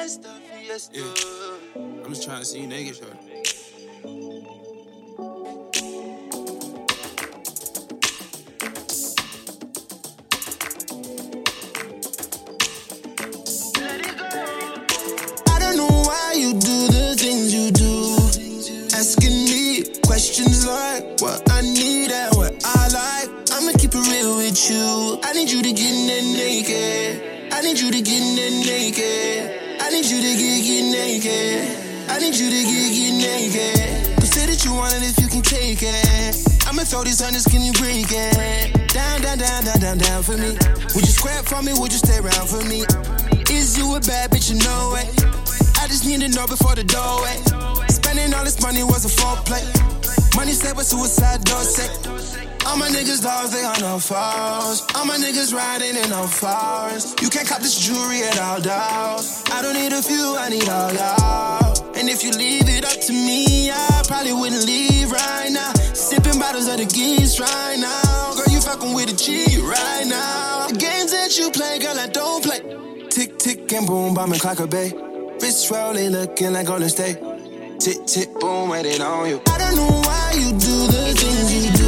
Yeah. I'm just trying to see you naked, shorty. I don't know why you do the things you do. Asking me questions like what I need and what I like. I'ma keep it real with you. I need you to get naked. I need you to get naked. I need you to get naked. I need you to get naked. You say that you want it if you can take it. I'ma throw these hundreds, can you break it? Down, down, down, down, down, down for me. Would you scrap for me? Would you stay around for me? Is you a bad bitch? You know it. I just need to know before the doorway. Spending all this money was a foreplay. Money said with suicide door sick. All my niggas dogs, they on no fours. All my niggas riding in no fours. You can't cop this jewelry at all, dog. I don't need a few, I need all y'all. And if you leave it up to me, I probably wouldn't leave right now. Sipping bottles of the geese right now. Girl, you fucking with a G right now. The games that you play, girl, I don't play. Tick, tick, and boom, bombing clock a bay. Wrist rolling, looking like Golden State. Tick, tick, boom, waiting on you. I don't know why you do the things you do.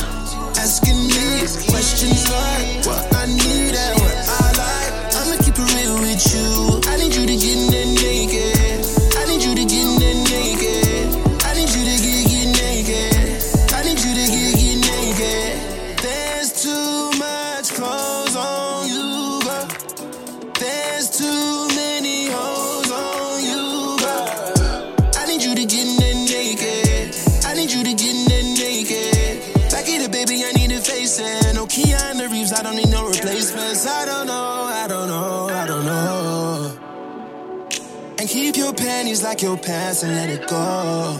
Asking me questions like what I need and what I like. I'ma keep it real with you. I need you to get naked. I need you to get naked. I need you to get naked. I need you to get naked. There's too much clothes on you, girl. There's too many hoes on you, girl. I need you to get naked. I need you to get naked. Back it up, baby, I need to face it. No Keanu Reeves, I don't need no replacements. I don't know, I don't know, I don't know. And keep your panties like your pants and let it go.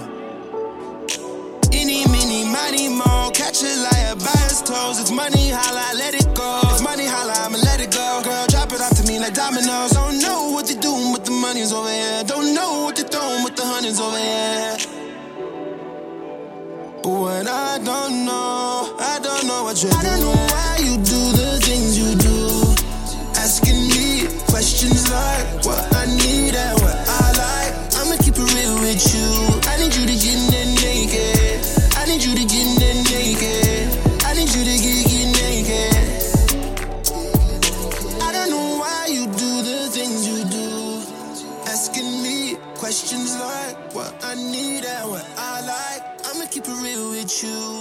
Any, mini, mighty, mo. Catch a liar by his toes. It's money, holla, let it go. It's money, holla, I'ma let it go. Girl, drop it off to me like dominoes. Don't know what they're doing with the money's over here. Don't know what they're throwing with the hundreds over here. But when I don't know what you're doing. I don't know why you do the things you do. Asking me questions like what I need and what I like. I'ma keep it real with you. I need you to get naked. I need you to get naked. I need you to get naked. I don't know why you do the things you do. Asking me questions like what I need and what I like. I'ma keep it real with you.